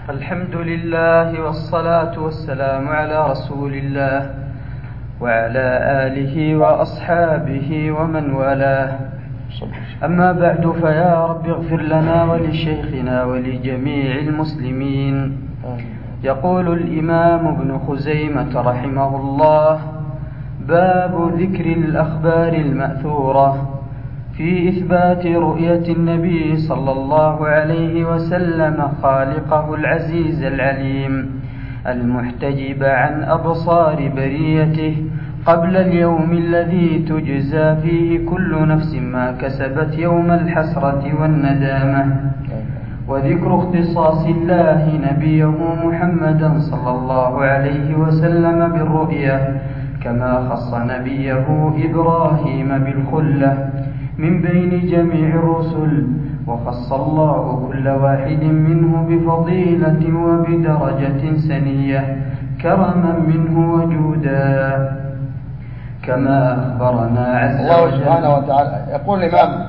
الحمد لله والصلاة والسلام على رسول الله وعلى آله وأصحابه ومن والاه. أما بعد، فيا رب اغفر لنا ولشيخنا ولجميع المسلمين. يقول الإمام ابن خزيمة رحمه الله: باب ذكر الأخبار المأثورة في إثبات رؤية النبي صلى الله عليه وسلم خالقه العزيز العليم المحتجب عن أبصار بريته قبل اليوم الذي تجزى فيه كل نفس ما كسبت يوم الحسرة والندامة، وذكر اختصاص الله نبيه محمدا صلى الله عليه وسلم بالرؤية كما خص نبيه إبراهيم بالخلة من بين جميع الرسل، وخص الله كل واحد منه بفضيلة وبدرجة سنية كرما منه وجودا، كما أخبرنا عز وجل. الله سبحانه وتعالى يقول الإمام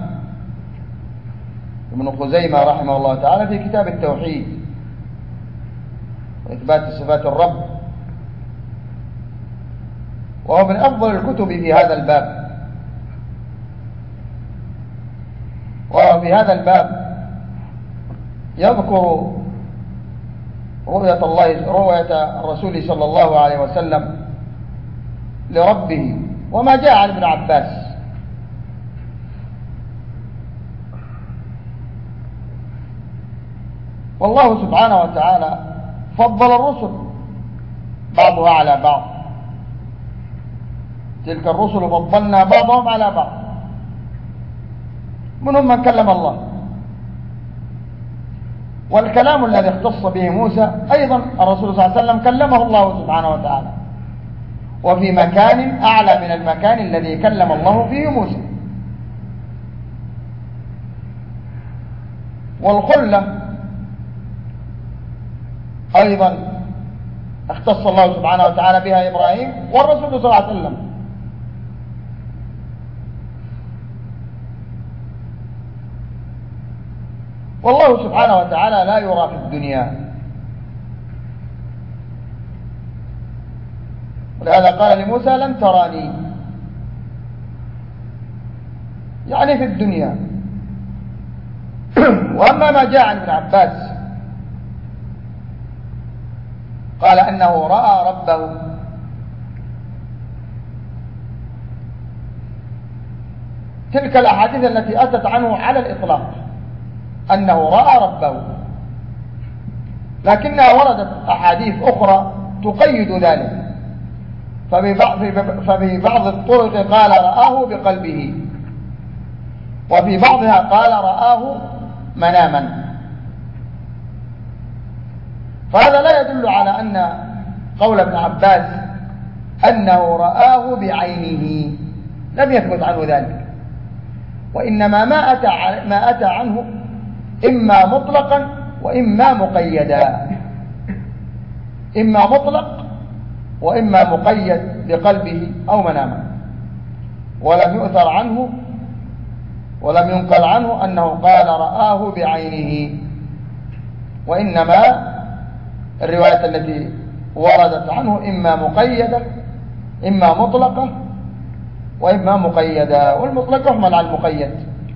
ابن خزيمة رحمه الله تعالى في كتاب التوحيد وإثبات صفات الرب، وهو من أفضل الكتب في هذا الباب. وفي هذا الباب يذكر رؤية الرسول صلى الله عليه وسلم لربه وما جاء عن ابن عباس. والله سبحانه وتعالى فضل الرسل بعضها على بعض، تلك الرسل فضلنا بعضهم على بعض، منهم من كلم الله، والكلام الذي اختص به موسى أيضا الرسول صلى الله عليه وسلم كلمه الله سبحانه وتعالى، وفي مكان أعلى من المكان الذي كلم الله فيه موسى. والخلة أيضا اختص الله سبحانه وتعالى بها إبراهيم والرسول صلى الله عليه وسلم. والله سبحانه وتعالى لا يرى في الدنيا، ولهذا قال لموسى: لن تراني، يعني في الدنيا. وأما ما جاء عن ابن عباس قال أنه رأى ربه، تلك الأحاديث التي أتت عنه على الإطلاق أنه رأى ربه، لكنها وردت أحاديث أخرى تقيد ذلك، ففي بعض الطرق قال رآه بقلبه، وفي بعضها قال رآه مناما. فهذا لا يدل على أن قول ابن عباس أنه رآه بعينه، لم يثبت عنه ذلك، وإنما ما أتى عنه إما مطلقا وإما مقيدا، إما مطلق وإما مقيد بقلبه أو منامه، ولم يؤثر عنه ولم ينقل عنه أنه قال رآه بعينه، وإنما الرواية التي وردت عنه إما مقيدة إما مطلقة وإما مقيدة، والمطلق يحمل على المقيد،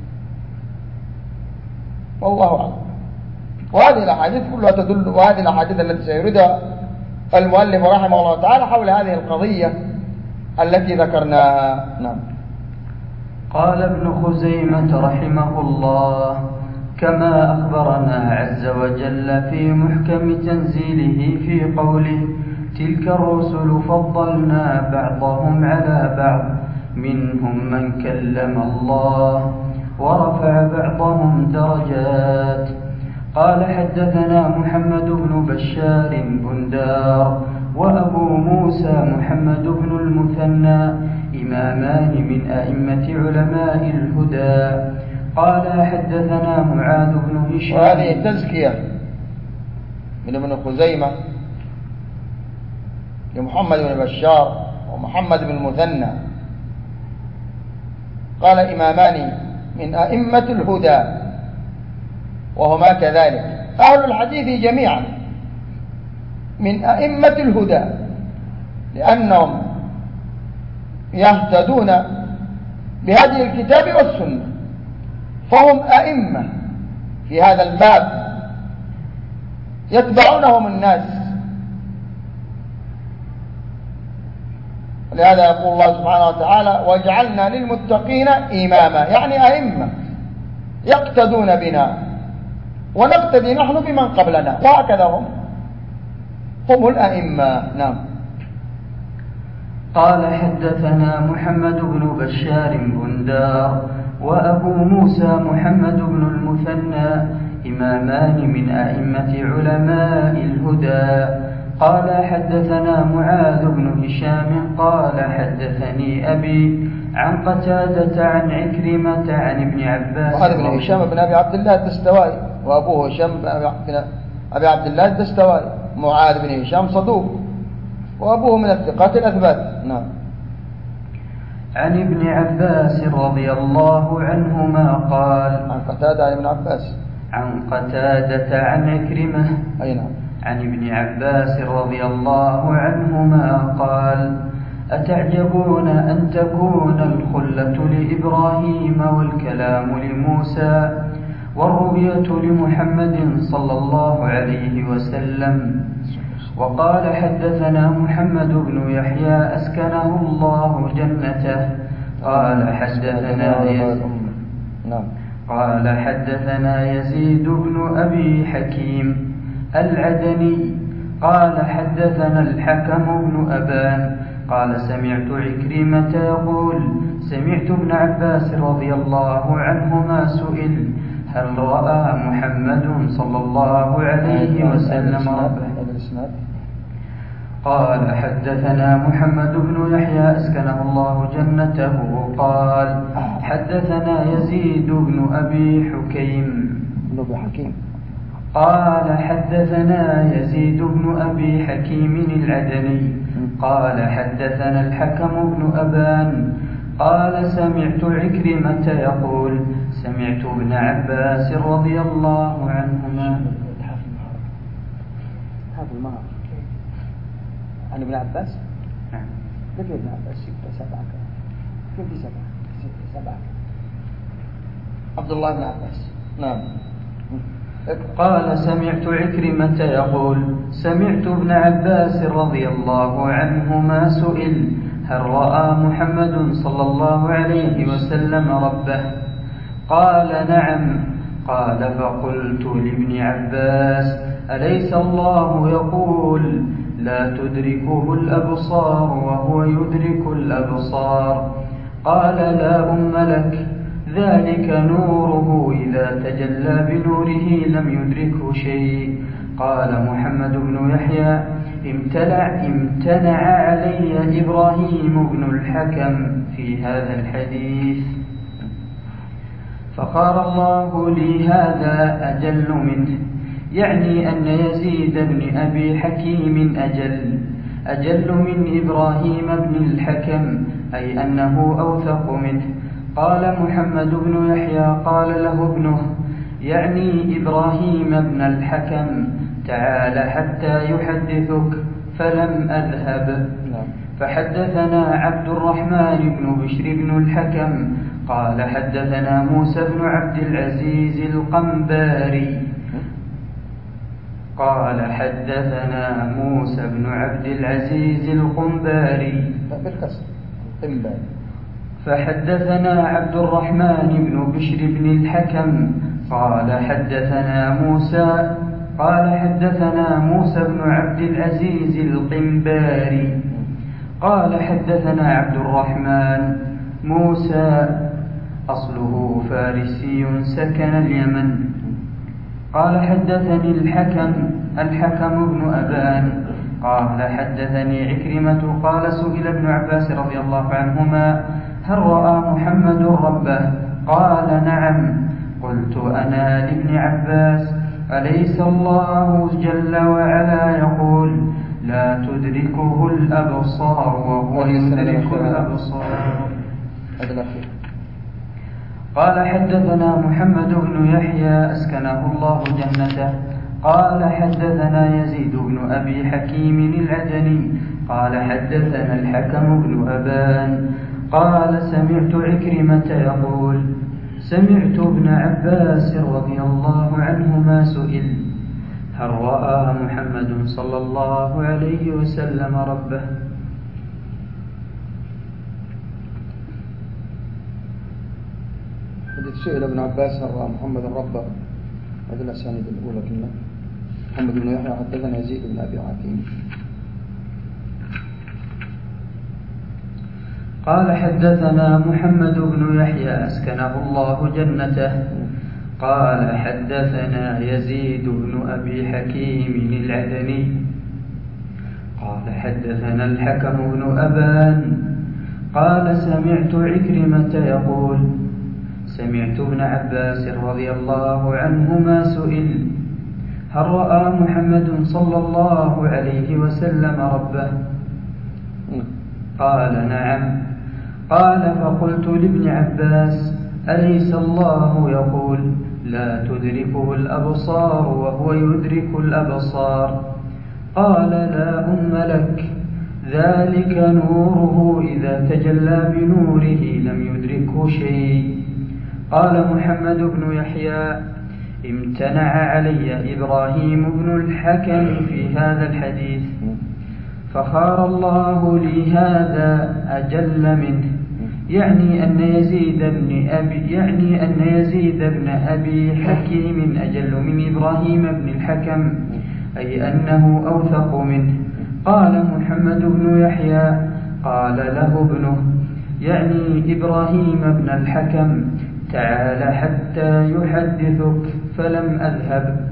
والله أعلم. وهذه الأحاديث كلها تدل، وهذه الأحاديث التي سيردها المؤلف رحمه الله تعالى حول هذه القضية التي ذكرناها. نعم. قال ابن خزيمة رحمه الله: كما أخبرنا عز وجل في محكم تنزيله في قوله: تلك الرسل فضلنا بعضهم على بعض منهم من كلم الله ورفع بعضهم درجات. قال: حدثنا محمد بن بشار بندار وأبو موسى محمد بن المثنى إمامان من أئمة علماء الهدى. قال: حدثنا معاذ بن هشام. وهذه التزكية من ابن خزيمة لمحمد بن بشار ومحمد بن المثنى، قال: إمامان من أئمة الهدى، وهما كذلك أهل الحديث جميعا من أئمة الهدى، لأنهم يهتدون بهدي الكتاب والسنة، فهم أئمة في هذا الباب، يتبعونهم الناس. لهذا يقول الله سبحانه وتعالى: واجعلنا للمتقين إماما، يعني أئمة يقتدون بنا ونقتدي نحن بمن قبلنا، وهكذا هم الأئمة. نعم. قال حدثنا محمد بن بشار بندار وأبو موسى محمد بن المثنى إمامان من أئمة علماء الهدى. قال حدثنا معاذ بن هشام قال حدثني أبي عن قتادة عن عكرمة عن ابن عباس. معاذ بن هشام بن أبي عبد الله الدستوائي، وأبوه هشام بن أبي عبد الله الدستوائي. معاذ بن هشام صدوق، وأبوه من الثقات الأثبات. نعم. عن ابن عباس رضي الله عنهما قال. عن قتادة عن ابن عباس. عن قتادة عن عكرمة. أي نعم. عن ابن عباس رضي الله عنهما قال: أتعجبون أن تكون الخلة لإبراهيم والكلام لموسى والرؤية لمحمد صلى الله عليه وسلم. وقال حدثنا محمد بن يحيى أسكنه الله جنته قال حدثنا يزيد بن أبي حكيم العدني قال حدثنا الحكم بن أبان قال سمعت عكرمة يقول: سمعت ابن عباس رضي الله عنهما سئل: هل رأى محمد صلى الله عليه وسلم ربه؟ قال حدثنا محمد بن يحيى أسكنه الله جنته قال حدثنا يزيد بن أبي حكيم قال حدثنا يزيد بن أبي حكيم العدني قال حدثنا الحكم بن أبان قال سمعت عكرمة يقول: سمعت ابن عباس رضي الله عنهما. عن ابن عباس؟ نعم. كيف ابن عباس 6 7 كيف 7 عبد الله بن عباس. نعم. قال سمعت عكرمة يقول: سمعت ابن عباس رضي الله عنهما سئل: هل رأى محمد صلى الله عليه وسلم ربه؟ قال: نعم. قال: فقلت لابن عباس: أليس الله يقول: لا تدركه الأبصار وهو يدرك الأبصار؟ قال: لا أم لك، ذلك نوره إذا تجلى بنوره لم يدركه شيء. قال محمد بن يحيى: امتنع علي إبراهيم بن الحكم في هذا الحديث، فقال الله لي: هذا أجل منه، يعني أن يزيد بن أبي حكيم أجل من إبراهيم بن الحكم، أي أنه أوثق منه. قال محمد بن يحيى: قال له ابنه يعني إبراهيم بن الحكم: تعال حتى يحدثك، فلم أذهب. فحدثنا عبد الرحمن بن بشر بن الحكم قال حدثنا موسى بن عبد العزيز القنباري قال حدثنا موسى بن عبد العزيز القنباري فحدثنا عبد الرحمن بن بشر بن الحكم قال حدثنا موسى بن عبد العزيز القنباري قال حدثنا عبد الرحمن موسى أصله فارسي سكن اليمن قال حدثني الحكم بن أبان قال حدثني عكرمة قال سئل ابن عباس رضي الله عنهما: هل رأى محمد ربه؟ قال: نعم. قلت أنا لابن عباس: أليس الله جل وعلا يقول: لا تدركه الأبصار وهو يدرك الأبصار؟ قال حدثنا محمد بن يحيى أسكنه الله جنته قال حدثنا يزيد بن أبي حكيم العدني قال حدثنا الحكم بن أبان قال سمعت عكرمة يقول سمعت ابن عباس رضي الله عنهما سئل هل رأى محمد صلى الله عليه وسلم ربه؟ سئل ابن عباس هل رأى محمد ربه. هذه الأسانيد الأولى كنا محمد بن يحيى حدثنا يزيد بن أبي حكيم قال حدثنا محمد بن يحيى أسكنه الله جنته قال حدثنا يزيد بن أبي حكيم العدني قال حدثنا الحكم بن أبان قال سمعت عكرمة يقول سمعت ابن عباس رضي الله عنهما سئل هل رأى محمد صلى الله عليه وسلم ربه؟ قال نعم. قال فقلت لابن عباس أليس الله يقول لا تدركه الأبصار وهو يدرك الأبصار؟ قال لا أم لك ذلك نوره إذا تجلى بنوره لم يدركه شيء. قال محمد بن يحيى امتنع علي إبراهيم بن الحكم في هذا الحديث فخار الله لي هذا أجل منه يعني أن يزيد بن أبي حكيم أجل من إبراهيم بن الحكم أي أنه أوثق منه. قال محمد بن يحيى قال له ابنه يعني إبراهيم بن الحكم تعال حتى يحدثك فلم أذهب.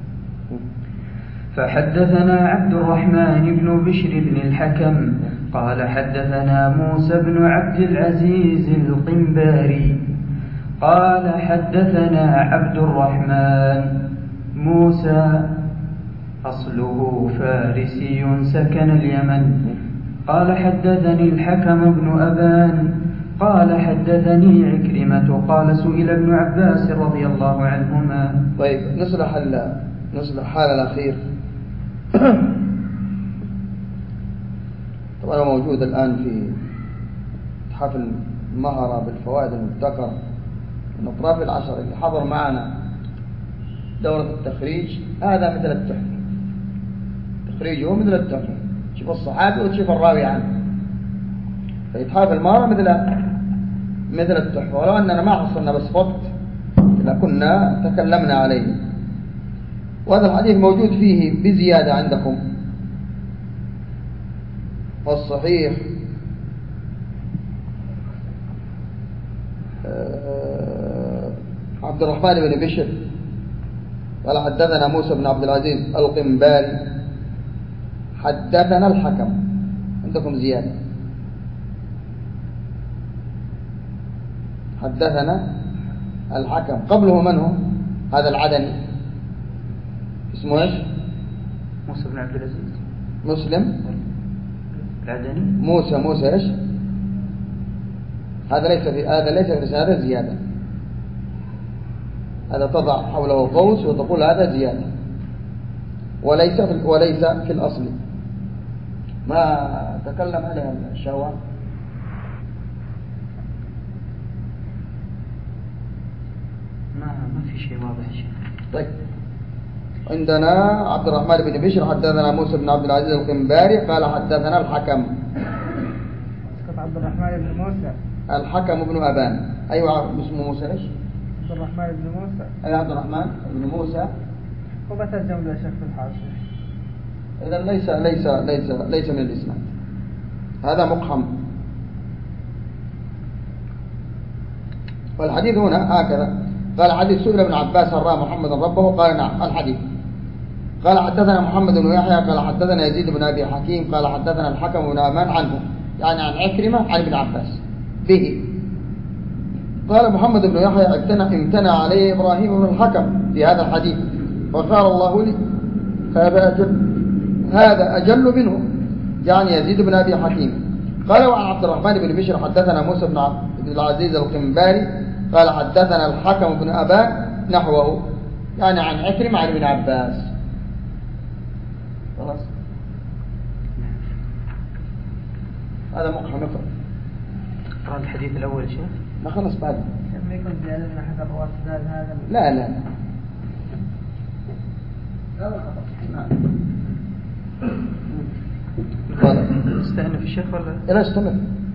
فحدثنا عبد الرحمن بن بشر بن الحكم قال حدثنا موسى بن عبد العزيز القنباري قال حدثنا عبد الرحمن موسى أصله فارسي سكن اليمن قال حدثني الحكم بن أبان قال حدثني عكرمة قال سئل ابن عباس رضي الله عنهما. طيب نصلح حال الأخير. طبعا موجود الآن في تحف المهرة بالفوائد المبتكرة من أطراف العشر اللي حضر معنا دورة التخريج هذا مثل التحفة، تخريجه مثل التحفة، تشوف الصحابي وتشوف الراوي عنه. فإتحاف المهرة مثل التحفة، ولو أننا ما حصلنا بس وقت لكنا تكلمنا عليه. وهذا الحديث موجود فيه بزيادة عندكم. والصحيح عبد الرحمن بن بشر قال حدثنا موسى بن عبد العزيز القنباري حدثنا الحكم. عندكم زيادة حدثنا الحكم. قبله من هو هذا العدني؟ اسمه ايش؟ موسى بن عبد العزيز. مسلم العدني. موسى ايش؟ هذا ليس في رسالة زيادة. هذا تضع حوله قوس وتقول هذا زيادة وليس في الأصل. ما تكلم عليها الشوام. ما في شيء واضح شيء. طيب عندنا عبد الرحمن بن بشر حدثنا موسى بن عبد العزيز القنباري قال حدثنا الحكم. عبد الرحمن بن موسى. الحكم بن أبان. أيوة اسمه موسى ايش؟ عبد الرحمن بن موسى. أيوة عبد الرحمن بن موسى. وبترجم له شيخ في الحاشية. إذا ليس من الإسناد. هذا مقحم. والحديث هنا هكذا قال حديث سئل ابن عباس هل رأى محمد ربه؟ قال نعم. الحديث قال حدثنا محمد بن يحيى قال حدثنا يزيد بن أبي حكيم قال حدثنا الحكم بن أبان عنه يعني عن عكرمة عن ابن عباس به. قال محمد بن يحيى امتنع عليه إبراهيم بن الحكم في هذا الحديث وقال الله لي هذا أجل منه يعني يزيد بن أبي حكيم. قال وعن عبد الرحمن بن بشر حدثنا موسى بن عبد العزيز القنباري قال حدثنا الحكم بن أبان نحوه يعني عن عكرمة عن ابن عباس. خلاص هذا مقحم نقرأ. قرأ الحديث الأول شيخ. لا خلاص بعد. ما يكون بيعلمنا حتى الرواة هذا. لا لا. استأنف الشيخ ولا؟ لا استمر.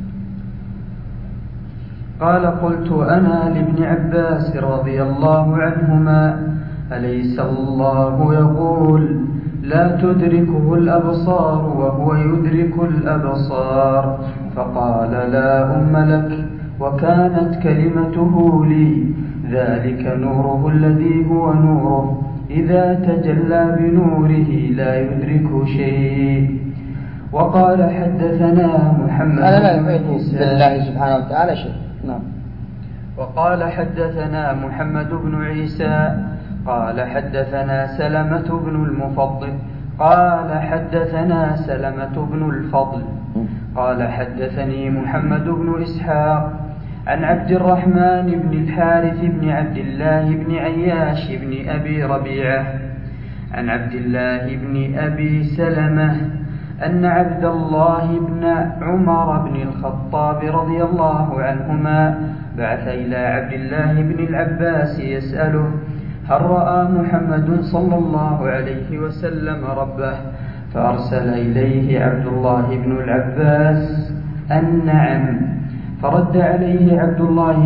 قال قلت أنا لابن عباس رضي الله عنهما أليس الله يقول لا تدركه الأبصار وهو يدرك الأبصار؟ فقال لا أم لك وكانت كلمته لي ذلك نوره الذي هو نوره إذا تجلى بنوره لا يدرك شيء. وقال حدثنا محمد لا بالله سبحانه وتعالى شيء. نعم. وقال حدثنا محمد بن عيسى قال حدثنا سلمة بن المفضل قال حدثنا سلمة بن الفضل قال حدثني محمد بن إسحاق عن عبد الرحمن بن الحارث بن عبد الله بن عياش بن أبي ربيعة عن عبد الله بن أبي سلمة أن عبد الله بن عمر بن الخطاب رضي الله عنهما بعث إلى عبد الله بن العباس يسأله هل رأى محمد صلى الله عليه وسلم ربه؟ فأرسل إليه عبد الله بن العباس أن نعم. فرد عليه عبد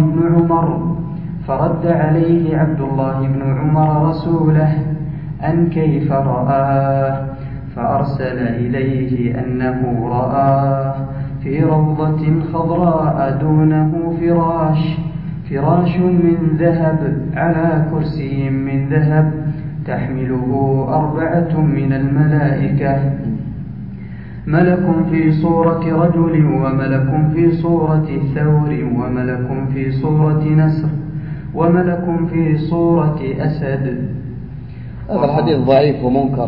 الله بن عمر رسوله أن كيف رآه؟ فأرسل إليه أنه رآه في روضة خضراء دونه فراش من ذهب على كرسي من ذهب تحمله 4 من الملائكة، ملك في صورة رجل وملك في صورة ثور وملك في صورة نسر وملك في صورة أسد. هذا الحديث ضعيف ومنكر،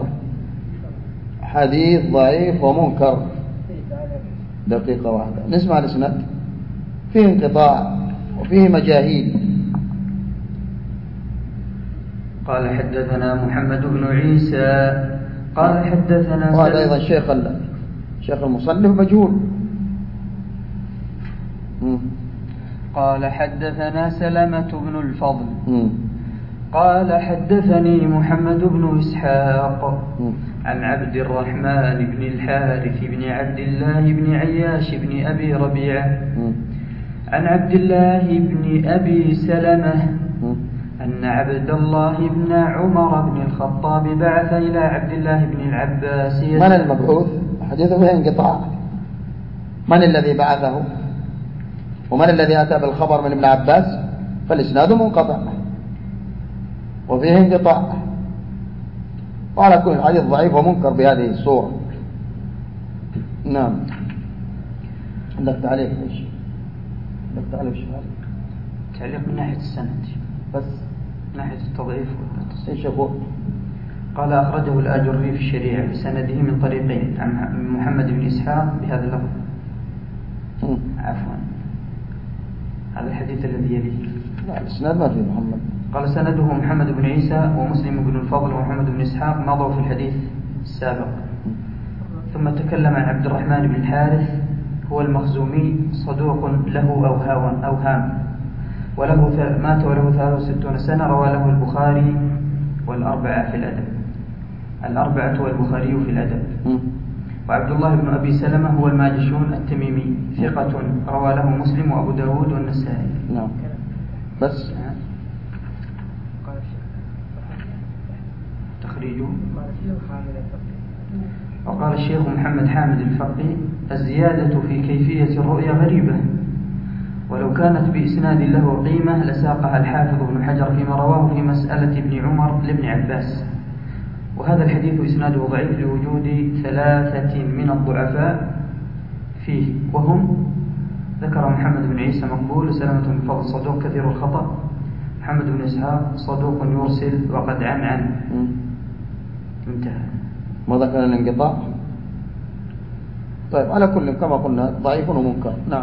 حديث ضعيف ومنكر. دقيقة واحدة نسمع الإسناد، فيه انقطاع وفيه مجاهيل. قال حدثنا محمد بن عيسى قال حدثنا وهذا أيضا شيخ المصنف مجهول. قال حدثنا سلمة بن الفضل قال حدثني محمد بن إسحاق عن عبد الرحمن بن الحارث بن عبد الله بن عياش بن أبي ربيعة عن عبد الله بن أبي سلمة أن عبد الله بن عمر بن الخطاب بعث إلى عبد الله بن العباس. من المبعوث؟ حديثه فيه انقطاع. من الذي بعثه ومن الذي أتى بالخبر من ابن عباس؟ فالإسناد منقطع وفيه انقطاع، وعلى كل حديث ضعيف ومنكر بهذه الصورة. نعم. عندك تعليق ايش؟ عندك تعليق ايش؟ تعليق من ناحية السند بس، من ناحية التضعيف والتصحيح. ايش يقول؟ قال أخرجه الآجري في الشريعة بسنده من طريقين عن محمد بن إسحاق بهذا اللفظ. عفوا هذا الحديث الذي يليه. لا الإسناد ما فيه محمد. قال سنده محمد بن عيسى ومسلم بن الفضل ومحمد بن إسحاق مضوا في الحديث السابق. ثم تكلم عن عبد الرحمن بن الحارث هو المخزومي صدوق له أوهام وله مات وله 63 سنة، روى له البخاري والأربعة في الأدب، الأربعة والبخاري في الأدب. وعبد الله بن أبي سلمة هو الماجشون التميمي ثقة، روى له مسلم وأبو داود والنسائي. نعم بس تخريجه. وقال الشيخ محمد حامد الفقي الزيادة في كيفية الرؤيا غريبة، ولو كانت بإسناد له قيمة لساقها الحافظ ابن حجر فيما رواه في مسألة ابن عمر لابن عباس. وهذا الحديث إسناده ضعيف لوجود 3 من الضعفاء فيه، وهم ذكر محمد بن عيسى مقبول، وسلمة بن فضل صدوق كثير الخطأ، محمد بن إسحاق صدوق يرسل وقد عن انتهى. ما ذكر الانقطاع. طيب على كل كما قلنا ضعيف ومنكر. نعم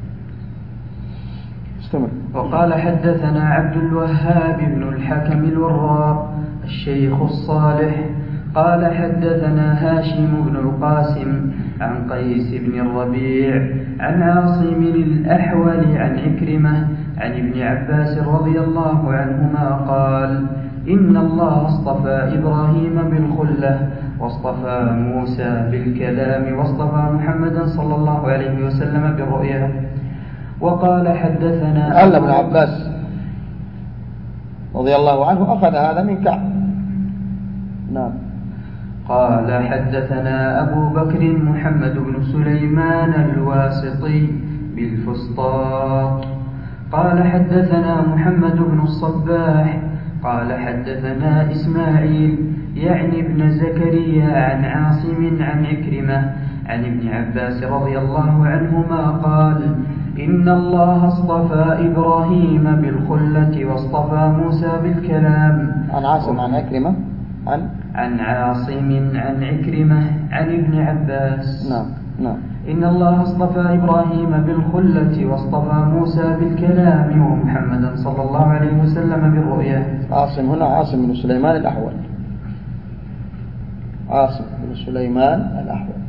استمر. وقال حدثنا عبد الوهاب بن الحكم الوراق الشيخ الصالح قال حدثنا هاشم بن القاسم عن قيس بن الربيع عن عاصم الأحول عن عكرمة عن ابن عباس رضي الله عنهما قال إن الله اصطفى إبراهيم بالخلة واصطفى موسى بالكلام واصطفى محمدا صلى الله عليه وسلم بالرؤيا. وقال حدثنا قال ابن عباس رضي الله عنه أخذ هذا من كعب. نعم. قال حدثنا أبو بكر محمد بن سليمان الواسطي بالفسطاط قال حدثنا محمد بن الصباح قال حدثنا إسماعيل يعني ابن زكريا عن عاصم عن عكرمة عن ابن عباس رضي الله عنهما قال إن الله اصطفى إبراهيم بالخلة واصطفى موسى بالكلام. عن عاصم عن عكرمة عن عاصم عن عكرمة عن ابن عباس. نعم. إن الله اصطفى إبراهيم بالخلة واصطفى موسى بالكلام ومحمدا صلى الله عليه وسلم بالرؤيا. عاصم هنا عاصم بن سليمان الأحول. عاصم بن سليمان الأحول.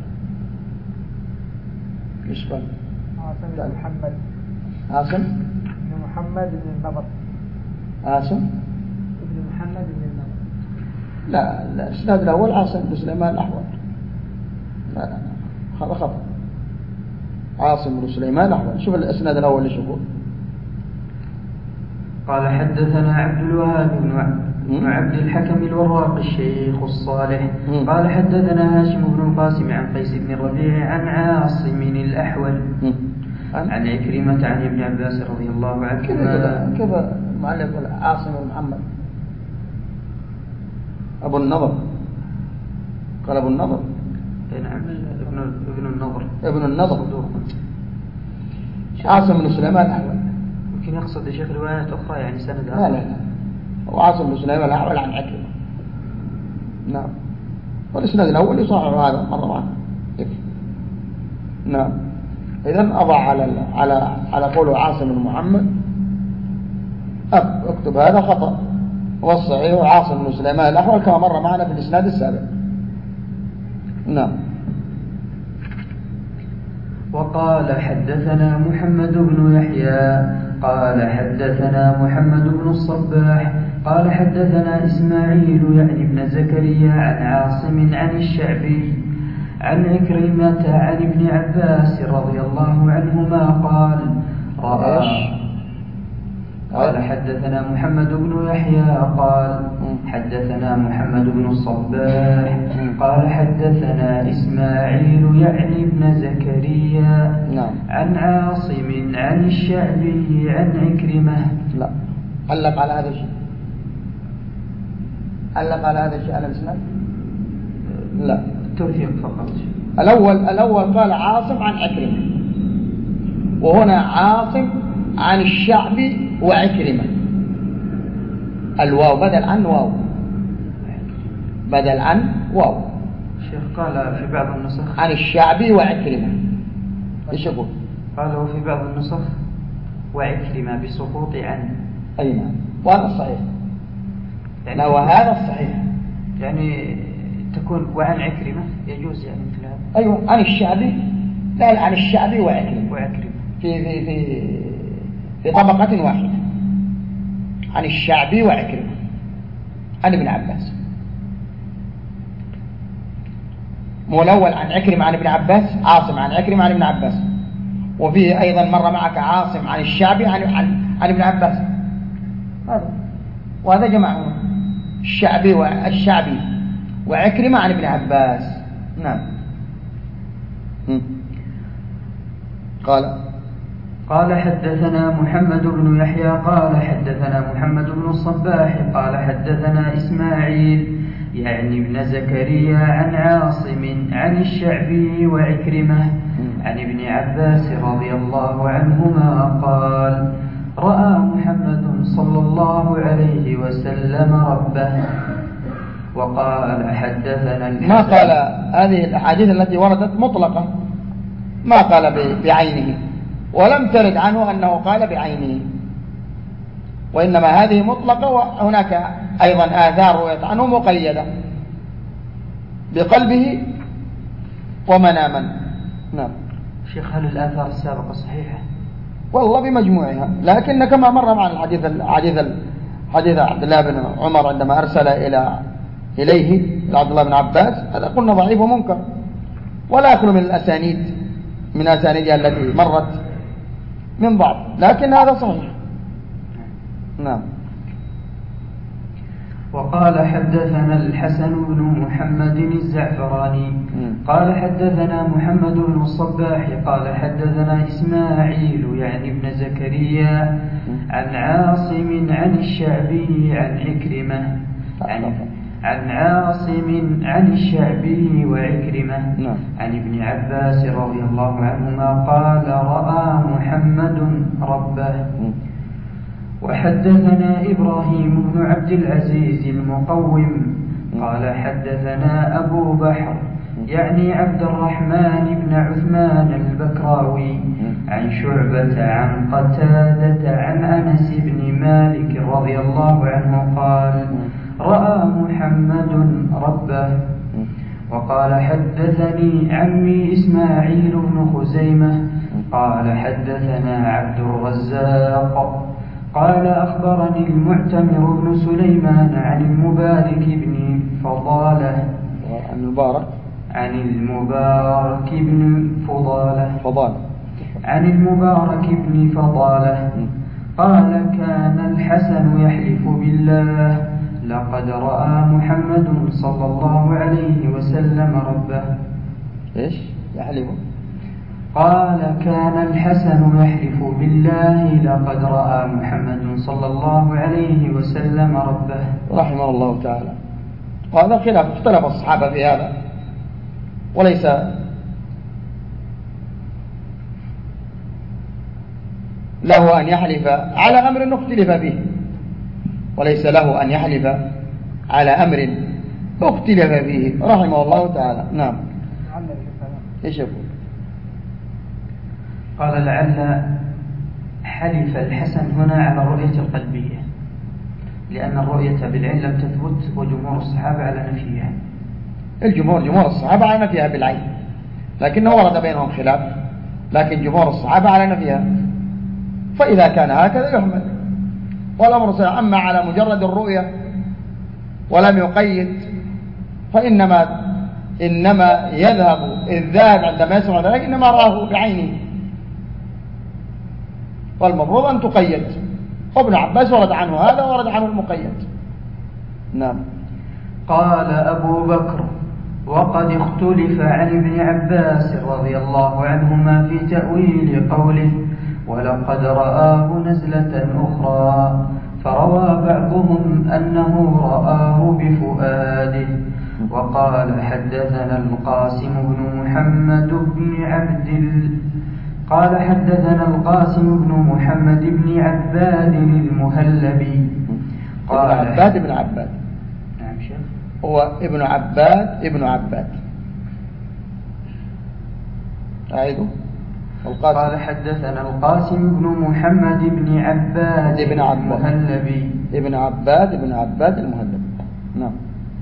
ايش قال؟ عاصم بن محمد. عاصم بن محمد بن النضر. عاصم بن محمد بن النضر. لا الإسناد الأول عاصم بن سليمان الأحول. لا هذا خطأ. عاصم بن سليمان الأحول. شوف الإسناد الأول ايش يقول. قال حدثنا عبد الوهاب بن عبد الحكم الوراق الشيخ الصالح قال حدثنا هاشم بن القاسم عن قيس بن الربيع عن عاصم الأحول عن عكرمة عن ابن عباس رضي الله عنه. كيف معلق عاصم بن محمد أبو النضر؟ قال أبو النضر. نعم ابن النضر. عاصم بن سليمان الأحول. يمكن يقصد يا شيخ روايات أخرى يعني سند. لا وعاصم بن سليمان الأحول عن عكرمة. نعم. والإسناد الأول يصحح هذا مرة واحدة. نعم. إذن أضع على قوله عاصم بن محمد اكتب هذا خطأ، والصحيح عاصم بن سليمان الأحول كما مر معنا في الإسناد السابق. نعم. وقال حدثنا محمد بن يحيى قال حدثنا محمد بن الصباح قال حدثنا إسماعيل يعني ابن زكريا عن عاصم عن الشعبي عن عكرمة عن ابن عباس رضي الله عنهما قال حدثنا محمد بن يحيى قال حدثنا محمد بن الصباح قال حدثنا إسماعيل يعني ابن زكريا عن عاصم عن الشعبي عن عكرمة. لا علق على هذا الشيء. علق على هذا الشيء على الإسناد. لا التوثيق فقط. الأول قال عاصم عن عكرمة، وهنا عاصم عن الشعبي وعكرمة. الواو بدل عن واو. الشيخ قال في بعض النسخ عن الشعبي وعكرمة. ايش يقول؟ قال في بعض النسخ وعكرمة بسقوط عن. أي نعم. وهذا الصحيح يعني، وهذا الصحيح يعني تكون وعن عكرمة يجوز يعني مثل هذا. أيوة عن الشعبي، لا عن الشعبي وعكرمة في طبقة واحدة. عن الشعبي وعكرمة عن ابن عباس. مو الأول عن عكرمة عن ابن عباس، عاصم عن عكرمة عن ابن عباس، وفيه أيضا مر معك عاصم عن الشعبي عن ابن عباس. وهذا جمعه الشعبي وعكرمة عن ابن عباس. نعم. قال حدثنا محمد بن يحيى قال حدثنا محمد بن الصباح قال حدثنا إسماعيل يعني ابن زكريا عن عاصم عن الشعبي وعكرمة عن ابن عباس رضي الله عنهما قال رأى محمد صلى الله عليه وسلم ربه. وقال حدثنا ما قال هذه الأحاديث التي وردت مطلقة، ما قال بعينه، ولم ترد عنه أنه قال بعينه، وإنما هذه مطلقة، وهناك أيضا آثار رويت عنه مقيدة. بقلبه ومناما. نعم. شيخ هل الآثار السابقة صحيحة؟ والله بمجموعها، لكن كما مر معنا حديث عبد الله بن عمر عندما أرسل إليه عبد الله بن عباس، هذا قلنا ضعيف ومنكر، ولا يخلو من الأسانيد من أسانيدها التي مرت من ضعف، لكن هذا صحيح. نعم. وقال حدثنا الحسن بن محمد الزعفراني قال حدثنا محمد بن الصباح قال حدثنا إسماعيل يعني ابن زكريا عن عاصم عن الشعبي عن عكرمة عن عاصم عن الشعبي وعكرمة عن ابن عباس رضي الله عنهما قال رأى محمد ربه. وحدثنا إبراهيم بن عبد العزيز المقوم قال حدثنا أبو بحر يعني عبد الرحمن بن عثمان البكراوي عن شعبة عن قتادة عن أنس بن مالك رضي الله عنه قال رأى محمد ربه. وقال حدثني عمي إسماعيل بن خزيمة قال حدثنا عبد الرزاق قال أخبرني المعتمر بن سليمان عن المبارك بن فضالة عن المبارك بن فضالة قال كان الحسن يحلف بالله لقد رأى محمد صلى الله عليه وسلم ربه. إيش يحلف؟ قال كان الحسن يحلف بالله لقد رأى محمد صلى الله عليه وسلم ربه رحمه الله تعالى. وهذا خلاف، اختلف الصحابة في هذا، وليس له أن يحلف على أمر اختلف فيه، وليس له أن يحلف على أمر اختلف فيه رحمه الله تعالى. نعم. إيش يقول؟ قال لعل حلف الحسن هنا على الرؤية القلبية، لأن الرؤية بالعين لم تثبت وجمهور الصحابة على نفيها. جمهور الصحابة على نفيها بالعين، لكنه ورد بينهم خلاف، لكن جمهور الصحابة على نفيها. فإذا كان هكذا يحمل، والأمر سيء. أما على مجرد الرؤية ولم يقيد فإنما يذهب الذاهب عندما يسمع ذلك إنما رآه بعينه، والمفروض أن تقيد. وابن عباس ورد عنه هذا ورد عنه المقيد. نعم. قال أبو بكر وقد اختلف عن ابن عباس رضي الله عنهما في تأويل قوله ولقد رآه نزلة أخرى، فروى بعضهم أنه رآه بفؤاده. وقال حدثنا القاسم بن محمد بن قال حدثنا القاسم بن محمد بن عباد المهلبي قال عباد بن عباد. نعم شيخ. هو ابن عباد أعيده. قال حدثنا القاسم بن محمد بن عباد المهلبي ابن عباد المهلبي. نعم.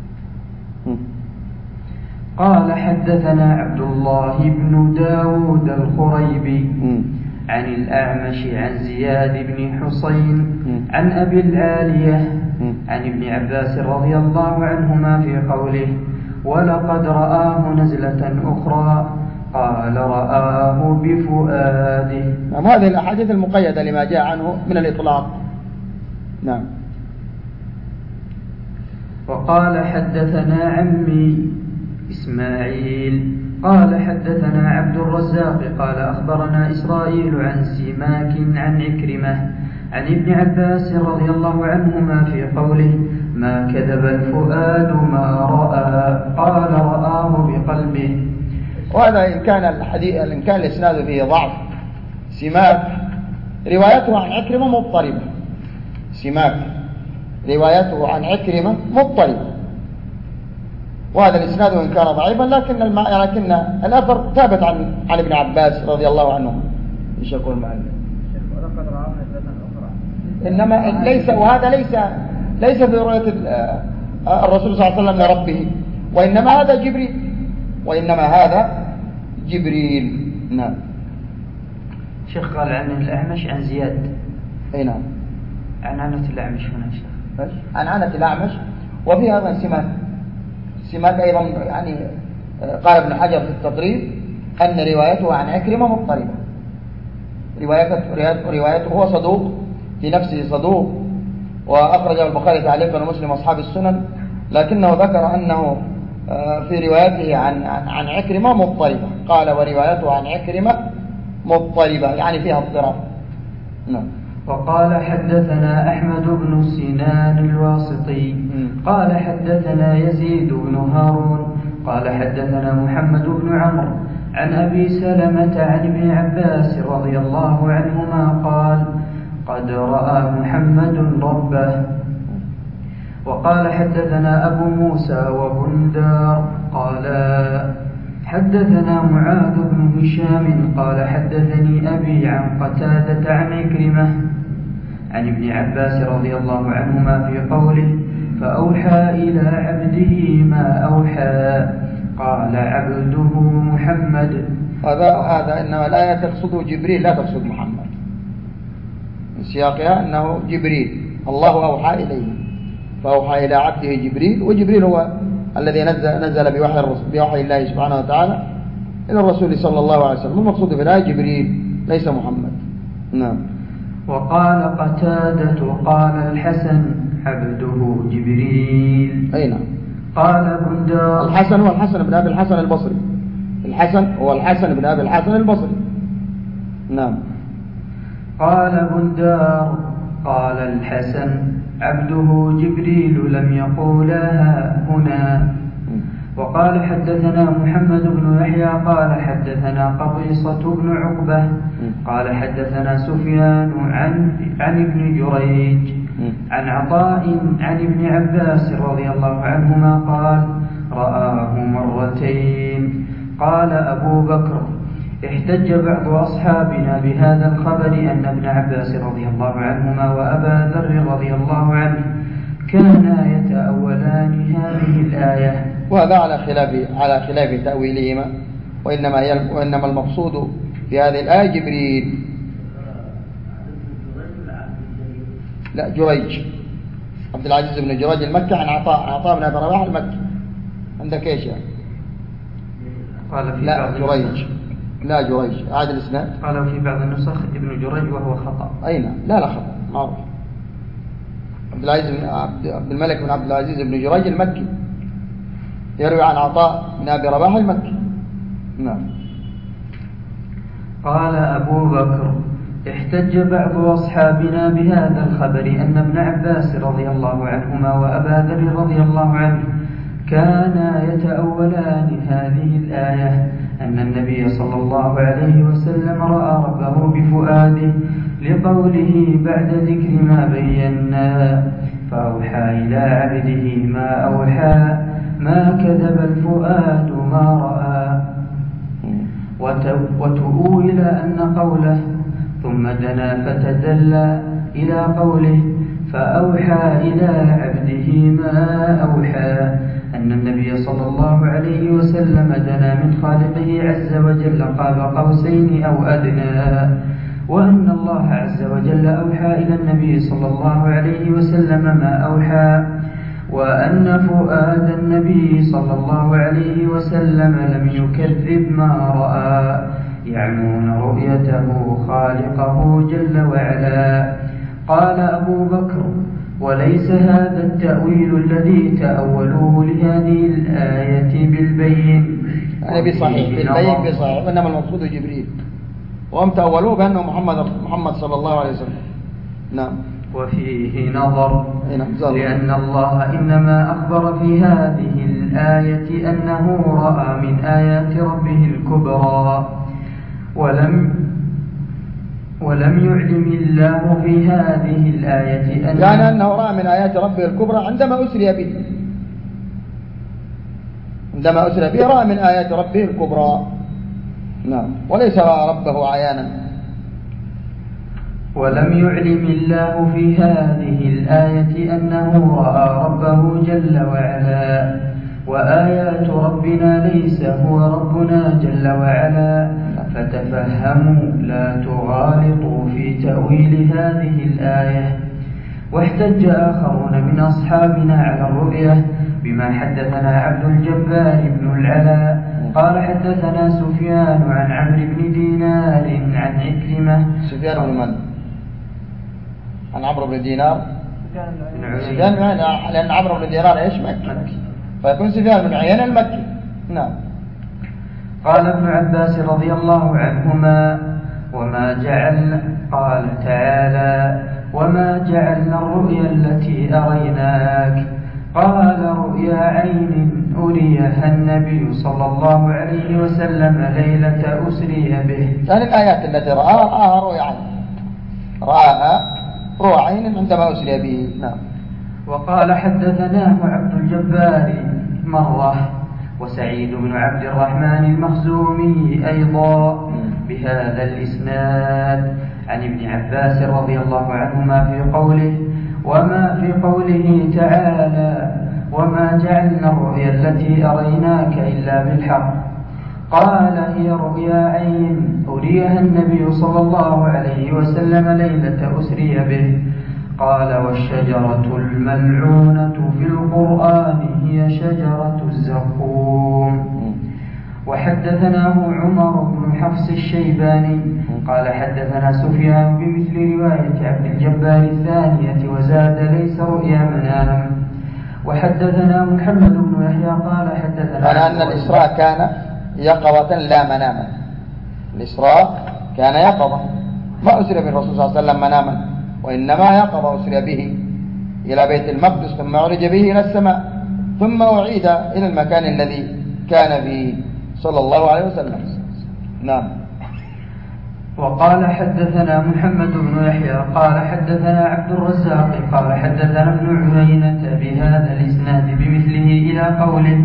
قال حدثنا عبد الله بن داود الخريبي عن الأعمش عن زياد بن حسين عن أبي العالية عن ابن عباس رضي الله عنهما في قوله ولقد رآه نزلة أخرى قال رآه بفؤاده. نعم. هذه الأحاديث المقيدة لما جاء عنه من الإطلاق. نعم. وقال حدثنا عمي إسماعيل قال حدثنا عبد الرزاق قال أخبرنا إسرائيل عن سماك عن عكرمة عن ابن عباس رضي الله عنهما في قوله ما كذب الفؤاد ما رأى قال رآه بقلبه. وهذا إن كان الإسناد فيه ضعف. سماك روايته عن عكرمة مضطربة. سماك روايته عن عكرمة مضطربة، وهذا الإسناد إن كان ضعيفا لكن الأثر ثابت عن ابن عباس رضي الله عنه. ايش يقول المؤلف؟ إنما ليس، وهذا ليس في رؤية الرسول صلى الله عليه وسلم لربه، وإنما هذا جبريل، وإنما هذا جبريل. نعم. شيخ قال عن الأعمش عن زياد. أي نعم. عنعنة الأعمش هنا شيخ. عنعنة الأعمش وفيها أيضا سمات أيضا، يعني قال ابن حجر في التقريب أن روايته عن عكرمة مضطربة. روايته هو صدوق في نفسه صدوق، وأخرجه البخاري تعليقا ومسلم أصحاب السنن، لكنه ذكر أنه في روايته عن عكرمة مضطربة. قال وروايته عن عكرمة مضطربة، يعني فيها اضطراب. نعم. وقال حدثنا أحمد بن سنان الواسطي قال حدثنا يزيد بن هارون قال حدثنا محمد بن عمرو عن أبي سلمة عن ابن عباس رضي الله عنهما قال قد رأى محمد ربه. وقال حدثنا أبو موسى وبندار قال حدثنا معاذ بن هشام قال حدثني أبي عن قتادة عن عكرمة عن ابن عباس رضي الله عنهما في قوله فأوحى إلى عبده ما أوحى قال عبده محمد. هذا إنما الآية تقصده جبريل لا تقصد محمد، من سياقها أنه جبريل الله أوحى إليه، فأوحى إلى عبده جبريل، وجبريل هو الذي نزل بوحي الله سبحانه وتعالى إلى الرسول صلى الله عليه وسلم. المقصود بالآية جبريل ليس محمد. نعم. وقال قتادة قال الحسن عبده جبريل. أي نعم. قال بندار الحسن هو الحسن بن أبي الحسن البصري. الحسن هو الحسن بن أبي الحسن البصري. نعم. قال بندار قال الحسن عبده جبريل لم يقولها هنا. وقال حدثنا محمد بن يحيى قال حدثنا قبيصة بن عقبة قال حدثنا سفيان عن ابن جريج عن عطاء عن ابن عباس رضي الله عنهما قال رآه مرتين. قال أبو بكر احتج بعض أصحابنا بهذا الخبر أن ابن عباس رضي الله عنهما وأبا ذر رضي الله عنه كانا يتأولان هذه الآية، وهذا على خلاف تأويلهما، وإنما المقصود في هذه الآية جبريل. لا جريج، عبد العزيز بن جريج المكي عن عطاء بن أبي رباح المكي. عندك ايش يعني؟ قال في لا جريج، لا جريج عاد الاسناد. قالوا في بعض النسخ ابن جريج وهو خطأ. أين؟ لا خطأ معروف. عبد الملك بن عبد العزيز بن جريج المكي يروي عن عطاء بن أبي رباح المكي. نعم. قال أبو بكر احتج بعض أصحابنا بهذا الخبر أن ابن عباس رضي الله عنهما وأبا ذر رضي الله عنه كانا يتأولان هذه الآية أن النبي صلى الله عليه وسلم رأى ربه بفؤاده لقوله بعد ذكر ما بينا فأوحى إلى عبده ما أوحى ما كذب الفؤاد ما رأى. وتؤول أن قوله ثم دنا فتدلى إلى قوله فأوحى إلى عبده ما أوحى أن النبي صلى الله عليه وسلم دنا من خالقه عز وجل قاب قوسين أو أدنى، وأن الله عز وجل أوحى إلى النبي صلى الله عليه وسلم ما أوحى، وأن فؤاد النبي صلى الله عليه وسلم لم يكذب ما رأى يعمون رؤيته خالقه جل وعلا. قال أبو بكر وليس هذا التأويل الذي تأولوه لهذه الآية بالبين، يعني بصحيح بالبين بصحيح، وإنما المقصود جبريل، وهم تأولوه بأنه محمد صلى الله عليه وسلم. نعم. وفيه نظر لأن الله إنما أخبر في هذه الآية أنه رأى من آيات ربه الكبرى، ولم يعلم الله في هذه الآية يعني أنه رأى من آيات ربه الكبرى عندما أسري به، رأى من آيات ربه الكبرى. نعم. وليس رأى ربه عيانا. ولم يعلم الله في هذه الآية أنه رأى ربه جل وعلا، وآيات ربنا ليس هو ربنا جل وعلا، فتفهموا لا تغالطوا في تأويل هذه الآية. واحتج آخرون من أصحابنا على الرؤية بما حدثنا عبد الجبار بن العلاء قال حدثنا سفيان عن عمرو بن دينار عن عكرمة. سفيان بن من؟ عن عمرو بن دينار. سفيان بن عيينة، لأن عمرو بن دينار إيش؟ مكي، فيكون سفيان بن عيينة المكي. نعم. قال ابن عباس رضي الله عنهما وما جعلنا، قال تعالى وما جعلنا الرؤيا التي أريناك، قال رؤيا عين أريها النبي صلى الله عليه وسلم ليلة أسري به. يعني الآيات التي رآها رؤيا عين، رآها رؤيا عين عندما أسري به. نعم. وقال حدثناه عبد الجبار مرة وسعيد بن عبد الرحمن المخزومي أيضا بهذا الإسناد عن ابن عباس رضي الله عنهما في قوله وما في قوله تعالى وما جعلنا الرؤيا التي أريناك إلا بالحق، قال هي رؤيا عين أريها النبي صلى الله عليه وسلم ليلة أسري به. قال والشجرة الملعونة في القرآن هي شجرة الزقوم. وحدثناه عمر بن حفص الشيباني قال حدثنا سفيان بمثل رواية عبد الجبار الثانية وزاد ليس رؤيا منام. وحدثنا محمد بن يحيى قال حدثنا أن الإسراء كان يقظة لا مناما. الإسراء كان يقظة، ما أسري بالرسول صلى الله عليه وسلم مناما، وإنما يقظة أسري به إلى بيت المقدس ثم عرج به إلى السماء ثم أعيد إلى المكان الذي كان فيه صلى الله عليه وسلم. نعم. وقال حدثنا محمد بن يحيى قال حدثنا عبد الرزاق قال حدثنا ابن عيينة بهذا الإسناد بمثله إلى قوله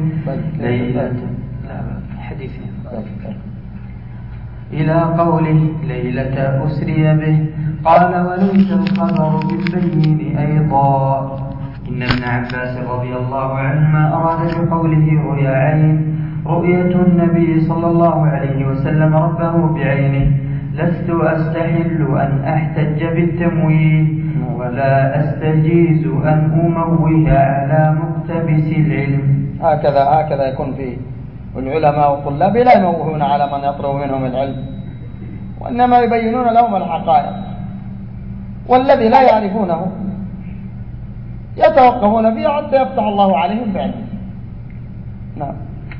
ليلة أسري به. قال وليس الخبر بالبين أيضا. إن ابن عباس رضي الله عنهما أراد بقوله رؤيا عين رؤية النبي صلى الله عليه وسلم ربه بعينه. لست أستحل أن أحتج بالتمويه ولا أستجيز أن أموه على مقتبس العلم. هكذا يكون فيه. والعلماء والطلاب لا يموهون على من يطلب منهم العلم، وإنما يبينون لهم الحقائق، والذي لا يعرفونه يتوقفون فيه حتى يفتح الله عليهم بعلم. نعم.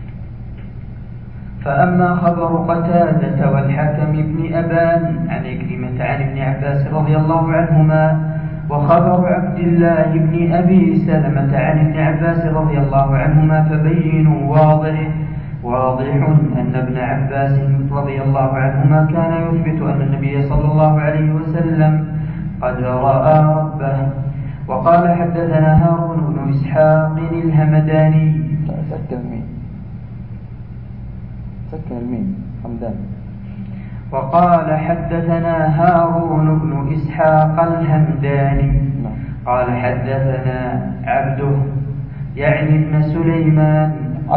فأما خبر قتادة والحكم بن أبان عن عكرمة عن ابن عباس رضي الله عنهما وخبر عبد الله بن أبي سلمة عن ابن عباس رضي الله عنهما فبين واضح أن ابن عباس رضي الله عنهما كان يثبت أن النبي صلى الله عليه وسلم قد رأى ربه. وقال حدثنا هارون بن إسحاق الهمداني وقال حدثنا هارون بن إسحاق الهمداني قال حدثنا عبده يعني ابن سليمان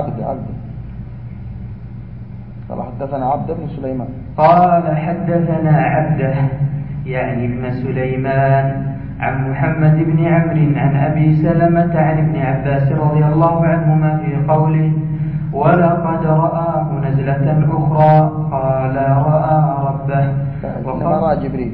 قال حدثنا عبد بن سليمان قال حدثنا عبده يعني ابن سليمان عن محمد بن عمرو عن أبي سلمة عن ابن عباس رضي الله عنهما في قوله ولقد رآه نزلة أخرى قال رأى ربه رأى جبريل.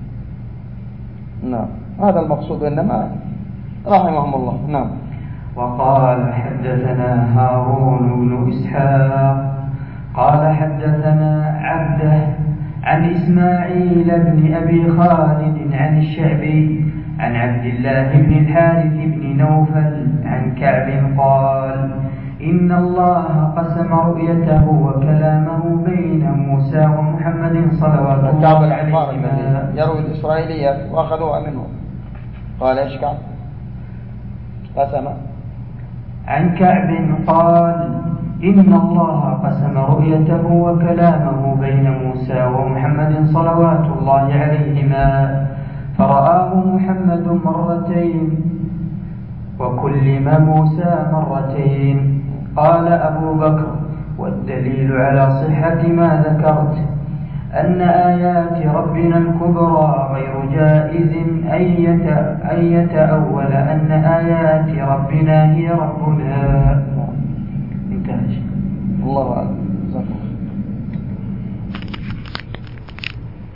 نعم. هذا المقصود إنما رحمهم الله. نعم. وقال حدثنا هارون بن إسحاق قال حدثنا عبده عن إسماعيل بن أبي خالد عن الشعبي عن عبد الله بن الحارث بن نوفل عن كعب قال إن الله قسم رؤيته وكلامه بين موسى ومحمد صلوات الله عليهما. يروي الإسرائيليات وأخذوها منه. قال إيش كعب؟ قسم عن كعب قال إن الله قسم رؤيته وكلامه بين موسى ومحمد صلوات الله عليهما فرآه محمد مرتين وكلم موسى مرتين. قال أبو بكر: والدليل على صحة ما ذكرت أن آيات ربنا الكبرى غير جائز أن يتأول أن آيات ربنا هي ربنا.